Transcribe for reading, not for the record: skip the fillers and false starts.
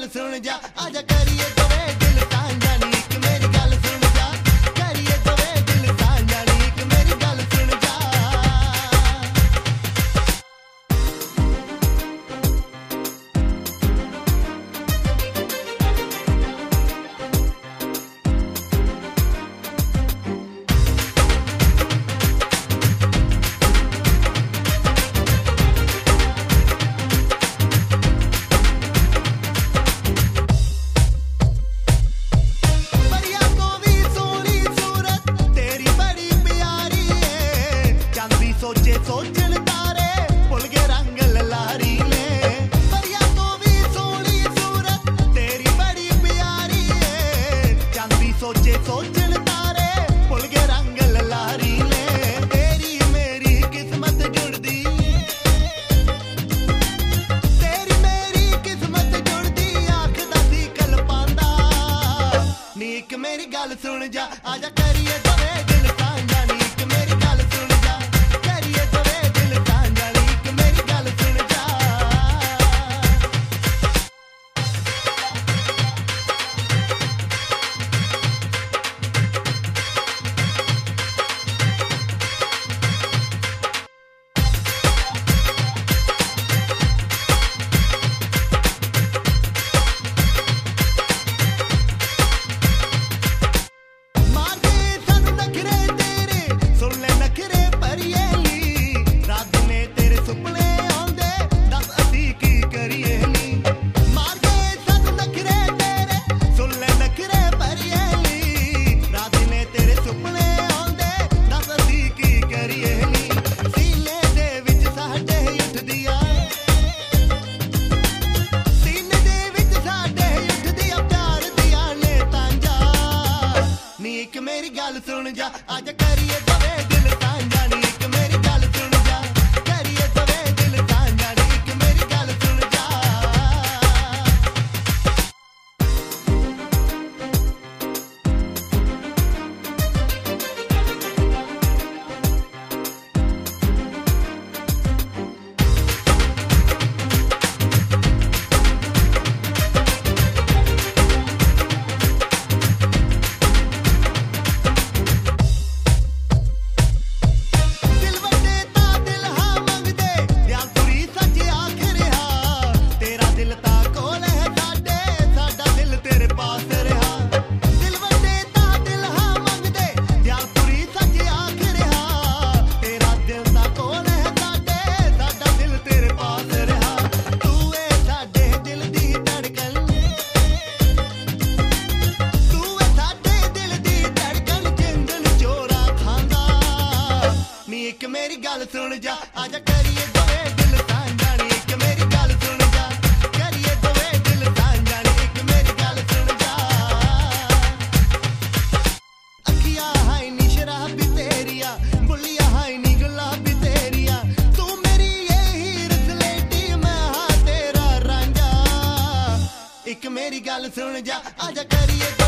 सुन जा आजा करिए दोवे दिल सांझा नी एक मेरी गल सुन जा करिए दोवे दिल सांझा नी एक मेरी गल सुन जा सोचन तारे भुल गए रंग ललारी ने परिया तो भी सोनी सूरत तेरी बड़ी प्यारी है चांदी सोचे सोचन तारे भुल गए रंग ललारी ने तेरी मेरी किस्मत जुड़दी तेरी मेरी किस्मत जुड़दी आँख दा सी कल पांदा नी एक मेरी गल सुन जा आजा करिए दोवे दिल सांझा नी एक मेरी गल सुन जा मेरी गल सुन जा आजा करिए दोवे दिल सांझा नी एक मेरी गल सुन जा करिए दोवे दिल सांझा नी एक मेरी गल सुन जा एक मेरी गल सुन जा आजा करिए दोवे दिल सांझा नी एक मेरी गल सुन जा करिए दोवे दिल सांझा नी एक मेरी गल सुन जा अखियां हाय नी शराबी तेरिया बुलिया हाय नी गुलाबी तेरिया तू मेरी ये हीर सलेटी मैं हां तेरा रांझा एक मेरी गल सुन जा आजा करिए